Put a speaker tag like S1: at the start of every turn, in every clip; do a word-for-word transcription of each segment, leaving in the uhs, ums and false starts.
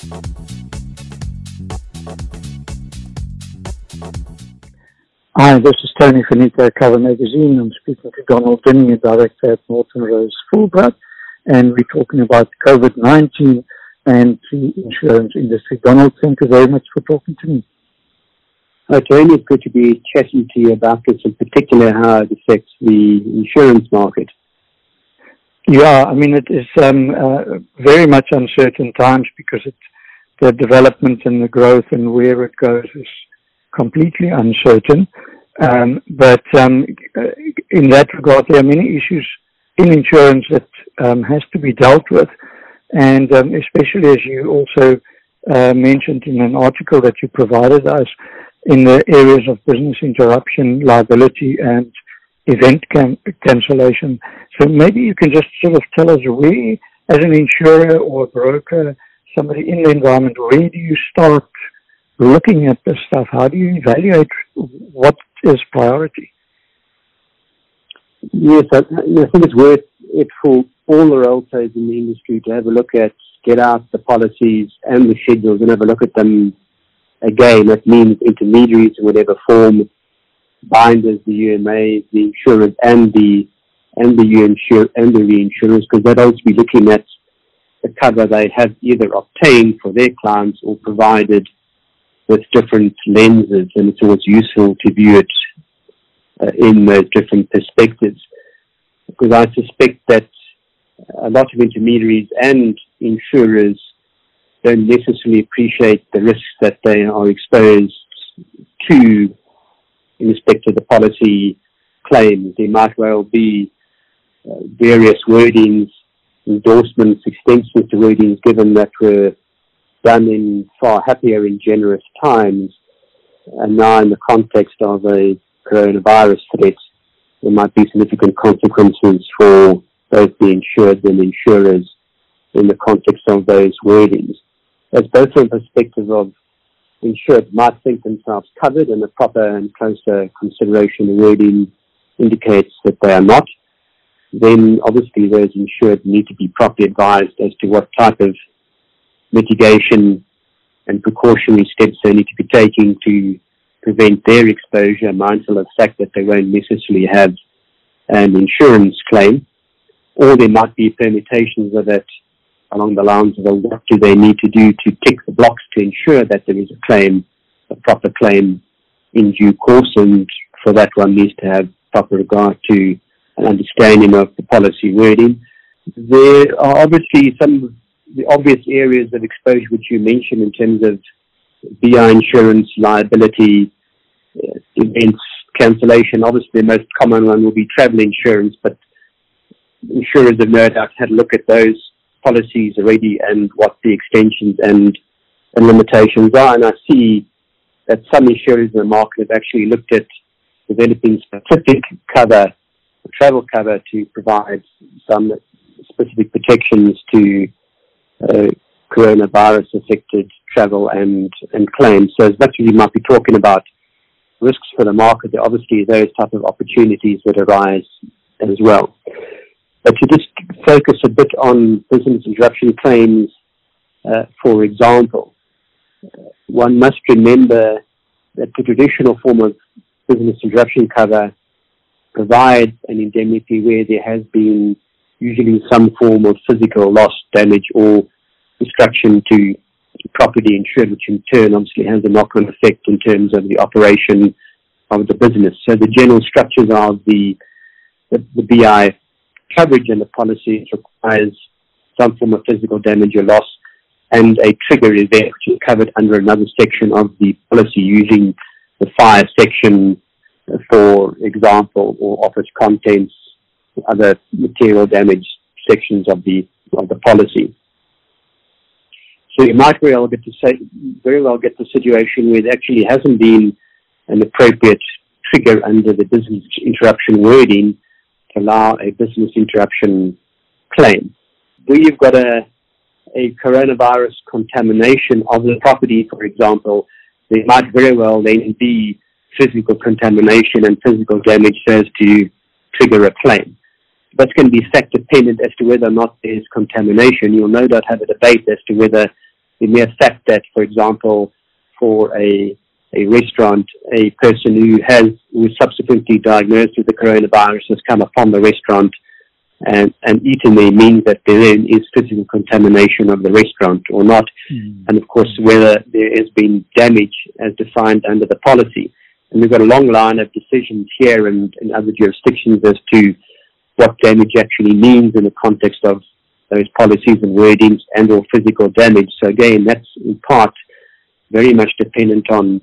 S1: Hi, this is Tony Finito, Cover Magazine. I'm speaking to Donald Dinning, Director at Norton Rose Fulbright, and we're talking about COVID nineteen and the insurance industry. Donald, thank you very much for talking to me.
S2: Hi, Tony. It's good to be chatting to you about this, in particular how it affects the insurance market.
S1: Yeah, I mean, it is um, uh, very much uncertain times because it, the development and the growth and where it goes is completely uncertain. Um, but um, in that regard, there are many issues in insurance that um, has to be dealt with. And um, especially as you also uh, mentioned in an article that you provided us in the areas of business interruption, liability, and event can- cancellation. So maybe you can just sort of tell us where, as an insurer or a broker, somebody in the environment, where do you start looking at this stuff? How do you evaluate what is priority?
S2: Yes, I, I think it's worth it for all the role players in the industry to have a look at, get out the policies and the schedules and have a look at them again. That means intermediaries in whatever form, binders, the U M As, the insurers, and the and the insure and the reinsurers, because they'd also be looking at the cover they have either obtained for their clients or provided with different lenses, and it's always useful to view it uh, in those different perspectives, because I suspect that a lot of intermediaries and insurers don't necessarily appreciate the risks that they are exposed to in respect to the policy claims. There might well be uh, various wordings, endorsements, extensions to wordings given that were done in far happier and generous times, and now in the context of a coronavirus threat, there might be significant consequences for both the insured and insurers in the context of those wordings. As both from the perspective of insured might think themselves covered, and a proper and closer consideration of wording indicates that they are not, then obviously those insured need to be properly advised as to what type of mitigation and precautionary steps they need to be taking to prevent their exposure, mindful of the fact that they won't necessarily have an insurance claim, or there might be permutations of it along the lines of what do they need to do to tick the blocks to ensure that there is a claim, a proper claim in due course, and for that one needs to have proper regard to an understanding of the policy wording. There are obviously some the obvious areas of exposure which you mentioned in terms of B I insurance, liability, uh, events, cancellation. Obviously the most common one will be travel insurance, but insurers have no doubt had a look at those policies already and what the extensions and, and limitations are. And I see that some insurers in the market have actually looked at developing specific cover, travel cover, to provide some specific protections to uh, coronavirus-affected travel and, and claims. So as much as you might be talking about risks for the market, there are obviously those type of opportunities that arise as well. But to just focus a bit on business interruption claims, uh, for example, uh, one must remember that the traditional form of business interruption cover provides an indemnity where there has been usually some form of physical loss, damage, or destruction to property insured, which in turn obviously has a knock-on effect in terms of the operation of the business. So the general structures of the, the, the B I coverage and the policy requires some form of physical damage or loss and a trigger event, which is covered under another section of the policy using the fire section, for example, or office contents, other material damage sections of the of the policy. So you might very well get to say, very well get the situation where there actually hasn't been an appropriate trigger under the business interruption wording to allow a business interruption claim. Where you've got a a coronavirus contamination of the property, for example, there might very well then be physical contamination and physical damage so as to trigger a claim. That's going to be fact dependent as to whether or not there's contamination. You'll no doubt have a debate as to whether the mere fact that, for example, for a a restaurant, a person who has who is subsequently diagnosed with the coronavirus has come upon the restaurant and, and eaten there means that there then is physical contamination of the restaurant or not. Mm. And of course, whether there has been damage as defined under the policy. And we've got a long line of decisions here and in other jurisdictions as to what damage actually means in the context of those policies and wordings and or physical damage. So again, that's in part very much dependent on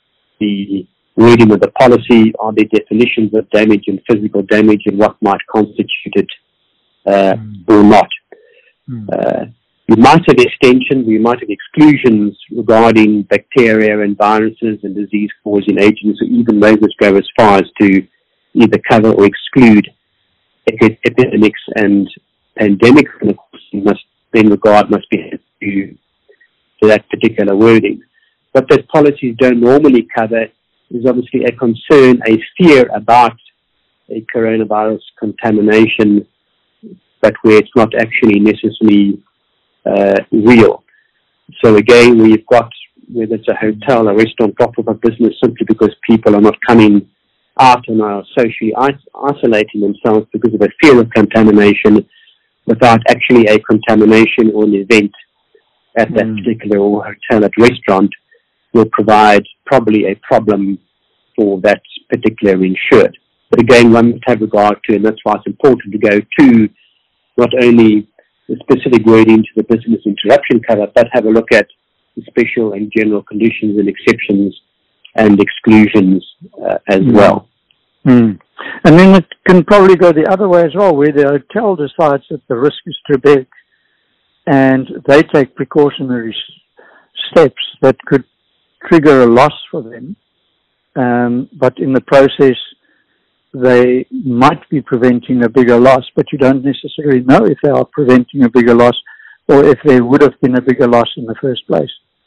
S2: the wording of the policy, on the definitions of damage and physical damage and what might constitute it uh, mm. or not. Mm. Uh, we might have extensions, we might have exclusions regarding bacteria and viruses and disease-causing agents, or even those that go as far as to either cover or exclude epidemics and pandemics, and of course, must, then regard must be to, to that particular wording. What those policies don't normally cover is obviously a concern, a fear about a coronavirus contamination, but where it's not actually necessarily uh, real. So again, we've got, whether it's a hotel, a restaurant, proper business, simply because people are not coming out and are socially isolating themselves because of a fear of contamination without actually a contamination or an event at that mm. particular or hotel, at restaurant, will provide probably a problem for that particular insured. But again, one must have regard to, and that's why it's important to go to not only the specific wording to the business interruption cover, but have a look at the special and general conditions and exceptions and exclusions uh, as mm. well.
S1: Mm. And then it can probably go the other way as well, where the hotel decides that the risk is too big and they take precautionary steps that could trigger a loss for them, um, but in the process they might be preventing a bigger loss, but you don't necessarily know if they are preventing a bigger loss or if there would have been a bigger loss in the first place.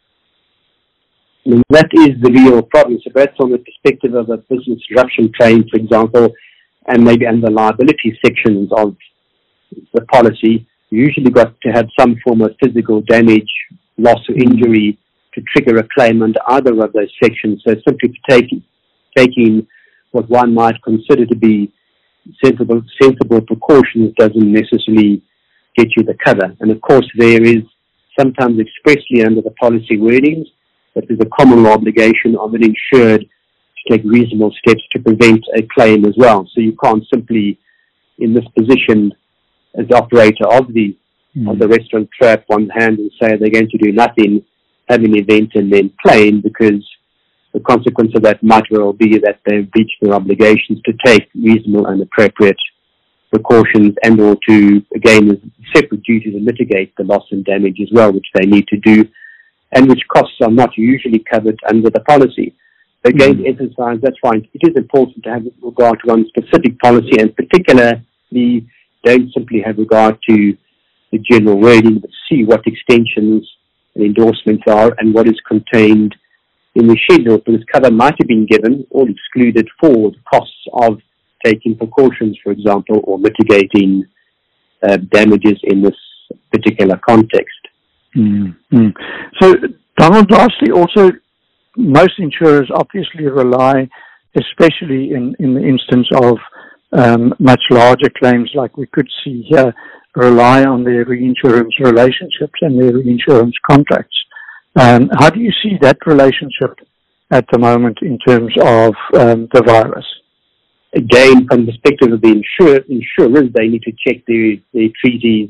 S2: And that is the real problem. So both from the perspective of a business interruption claim, for example, and maybe under liability sections of the policy, you usually got to have some form of physical damage, loss or injury to trigger a claim under either of those sections. So simply taking, taking what one might consider to be sensible, sensible precautions doesn't necessarily get you the cover. And of course, there is sometimes expressly under the policy wordings that there's a common law obligation of an insured to take reasonable steps to prevent a claim as well. So you can't simply, in this position, as the operator of the mm. of the restaurant, throw up one hand and say they're going to do nothing, have an event and then claim, because the consequence of that might well be that they've breached their obligations to take reasonable and appropriate precautions and or to, again, a separate duty to mitigate the loss and damage as well, which they need to do, and which costs are not usually covered under the policy. So again, mm-hmm. to emphasize, that's why it is important to have regard to one specific policy, and particularly don't simply have regard to the general wording, but see what extensions and endorsements are and what is contained in the schedule, because cover might have been given or excluded for the costs of taking precautions, for example, or mitigating uh, damages in this particular context.
S1: Mm-hmm. So, Donald, lastly, also, most insurers obviously rely, especially in, in the instance of um, much larger claims like we could see here, rely on their reinsurance relationships and their reinsurance contracts. Um, how do you see that relationship at the moment in terms of um, the virus?
S2: Again, from the perspective of the insur- insurers, they need to check their, their treaties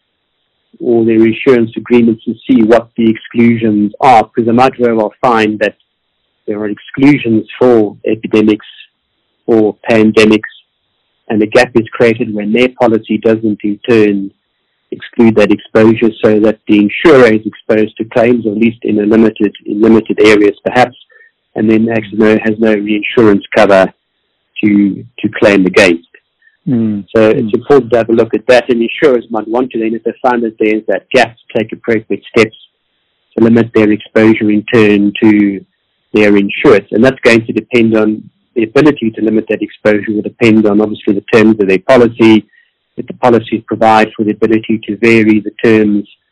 S2: or their insurance agreements and see what the exclusions are, because they might very well find that there are exclusions for epidemics or pandemics, and a gap is created when their policy doesn't in turn exclude that exposure, so that the insurer is exposed to claims, or at least in a limited in limited areas perhaps, and then actually no, has no reinsurance cover to to claim against. Mm. So mm. it's important to have a look at that, and insurers might want to then, if they find that there's that gap, to take appropriate steps to limit their exposure in turn to their insureds. And that's going to depend on the ability to limit that exposure will depend on obviously the terms of their policy, that the policies provide for the ability to vary the terms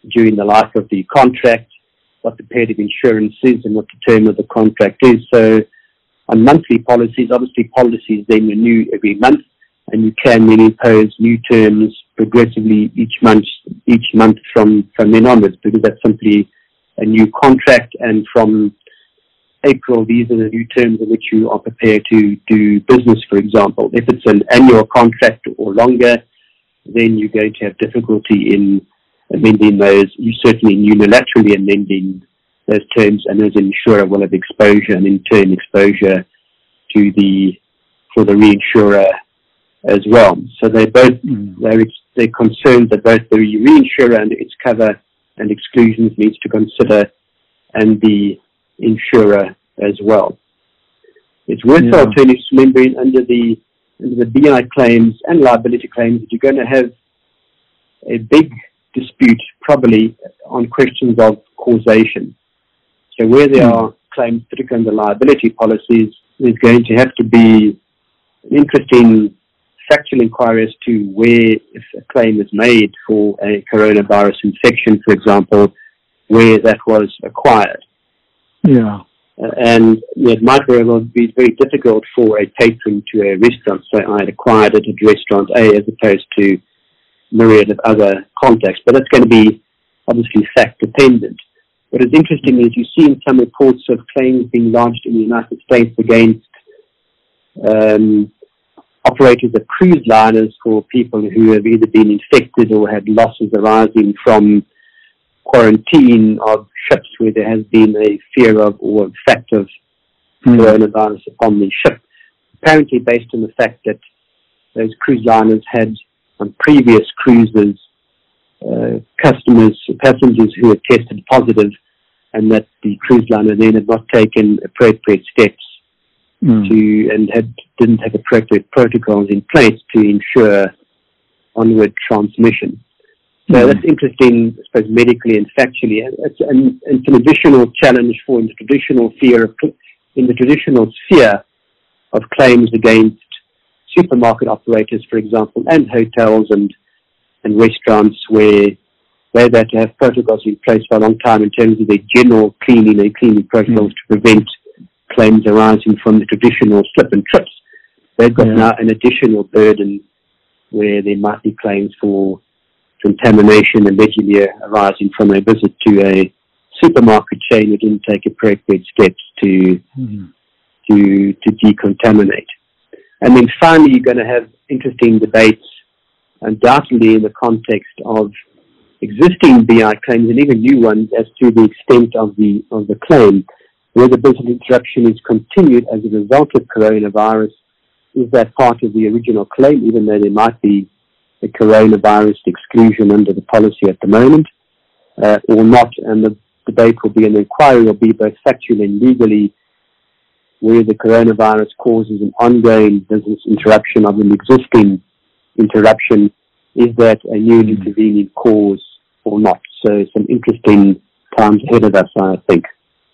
S2: during the life of the contract, what the period of insurance is and what the term of the contract is. So on monthly policies, obviously policies then renew every month, and you can then impose new terms progressively each month, each month from, from then onwards, because that's simply a new contract, and from April, these are the new terms in which you are prepared to do business, for example. If it's an annual contract or longer, then you're going to have difficulty in amending those. You certainly unilaterally amending those terms, and as an insurer will have exposure, and in turn exposure to the, for the reinsurer as well. So they both, mm. they're, they're concerned that both the reinsurer and its cover and exclusions needs to consider, and the insurer as well. It's worthwhile yeah. to remembering under the under the B I claims and liability claims that you're going to have a big dispute probably on questions of causation. So where there mm. are claims, particularly under liability policies, there's going to have to be an interesting factual inquiry as to where, if a claim is made for a coronavirus infection, for example, where that was acquired.
S1: Yeah.
S2: Uh, and you know, it might very well be very difficult for a patron to a restaurant, say I had acquired it at restaurant A as opposed to myriad of other contexts, but that's going to be obviously fact dependent. What is interesting is you see in some reports of claims being lodged in the United States against um, operators of cruise liners for people who have either been infected or had losses arising from quarantine of ships where there has been a fear of or fact of mm. coronavirus upon the ship, apparently based on the fact that those cruise liners had on previous cruises uh, customers, passengers who had tested positive, and that the cruise liner then had not taken appropriate steps mm. to and had didn't have appropriate protocols in place to ensure onward transmission. So mm. that's interesting, I suppose, medically and factually. It's an, it's an additional challenge for in the traditional fear of, in the traditional sphere of claims against supermarket operators, for example, and hotels and and restaurants where they've had to have protocols in place for a long time in terms of their general cleaning and cleaning protocols mm. to prevent claims arising from the traditional slip and trips. They've got yeah. now an additional burden where there might be claims for contamination allegedly arising from a visit to a supermarket chain who didn't take appropriate steps to mm-hmm. to to decontaminate. And then finally, you're going to have interesting debates, undoubtedly in the context of existing B I claims and even new ones, as to the extent of the of the claim. Whether business interruption is continued as a result of coronavirus, is that part of the original claim, even though there might be a coronavirus exclusion under the policy at the moment, uh, or not, and the debate will be, an inquiry will be both factually and legally, where the coronavirus causes an ongoing business interruption of an existing interruption. Is that a new intervening cause or not? So some interesting times ahead of us, I think.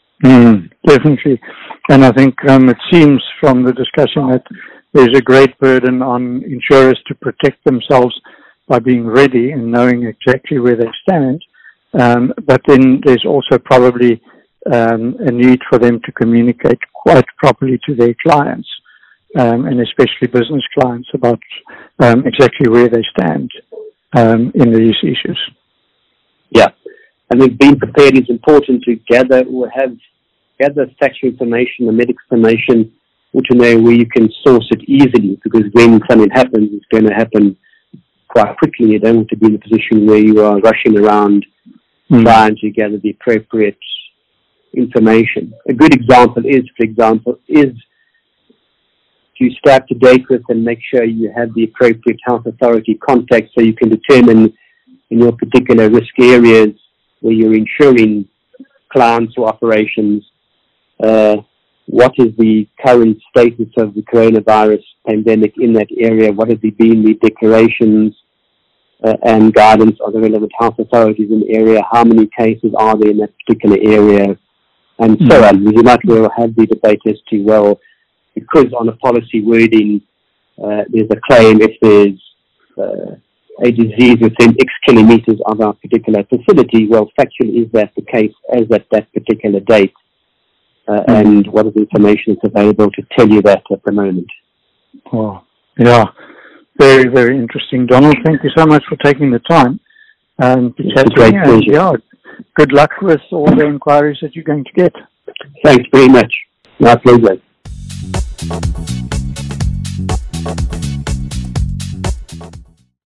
S1: Mm, definitely. And I think um, it seems from the discussion that there's a great burden on insurers to protect themselves by being ready and knowing exactly where they stand. Um, but then there's also probably um, a need for them to communicate quite properly to their clients, um, and especially business clients, about um, exactly where they stand um, in these issues.
S2: Yeah. I think being prepared is important to gather or have gather factual information and medical information, or to know where you can source it easily, because when something happens, it's going to happen quite quickly. You don't want to be in a position where you are rushing around mm. trying to gather the appropriate information. A good example is, for example, is to stay up to date with and make sure you have the appropriate health authority contact, so you can determine in your particular risk areas where you're insuring clients or operations, uh, what is the current status of the coronavirus pandemic in that area? What have been the declarations uh, and guidance of the relevant health authorities in the area? How many cases are there in that particular area? And mm-hmm. so on. You might well have the debate as to, well, because on a policy wording, uh, there's a claim if there's uh, a disease within X kilometers of our particular facility. Well, factually, is that the case as at that particular date? Uh, mm. And what is the information that's available to tell you that at the moment?
S1: Oh, yeah. Very, very interesting. Donald, thank you so much for taking the time. Um, to chat
S2: great
S1: and,
S2: pleasure.
S1: Yeah, good luck with all the inquiries that you're going to get.
S2: Thanks very much. My pleasure.